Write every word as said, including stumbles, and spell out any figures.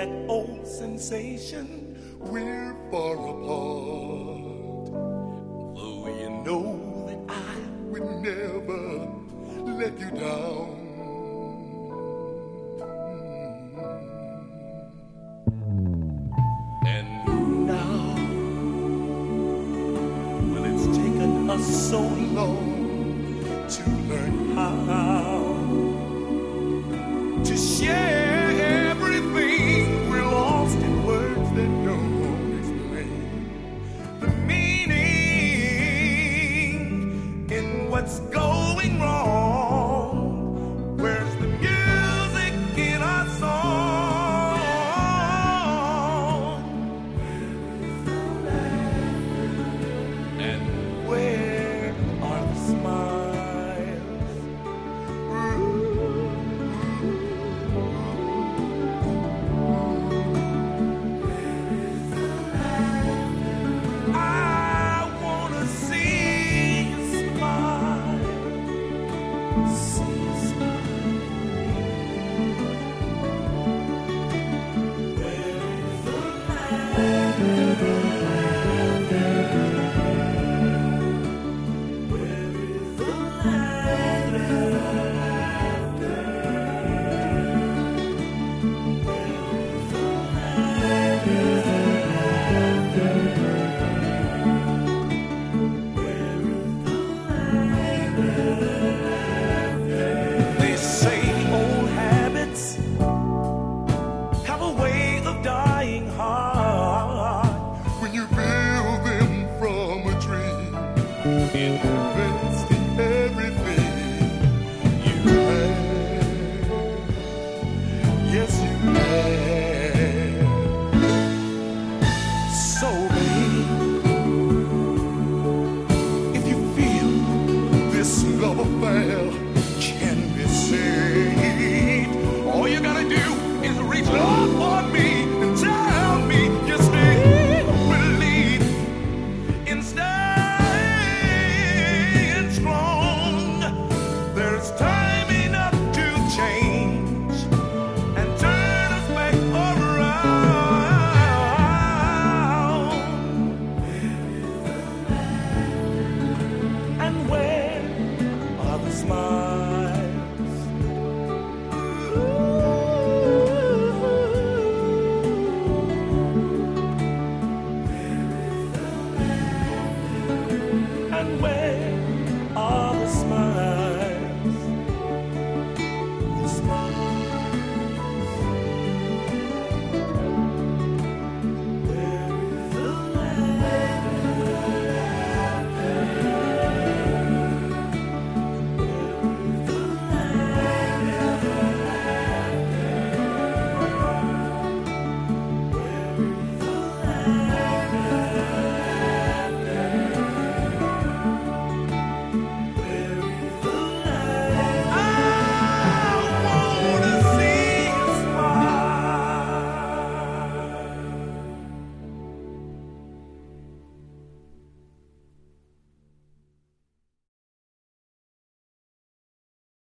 that old sensation, we're far apart. Though you know that I would never let you down. And now, well, it's taken us so long to learn how to share everything. We're lost in words that don't explain the meaning in what's going wrong. Where's the music in our song? And where are the smiles? I wanna see you smile, see you smile. Where is the laughter? Where is the laughter? They say old habits have a way of dying hard. When you build them from a dream, invest in everything you have. Yes, you have. So, babe, if you feel this love affair can be saved, all you gotta do is reach up on me and tell me you still believe in staying strong. There's time enough to change and turn us back around. And where are the smiles? And where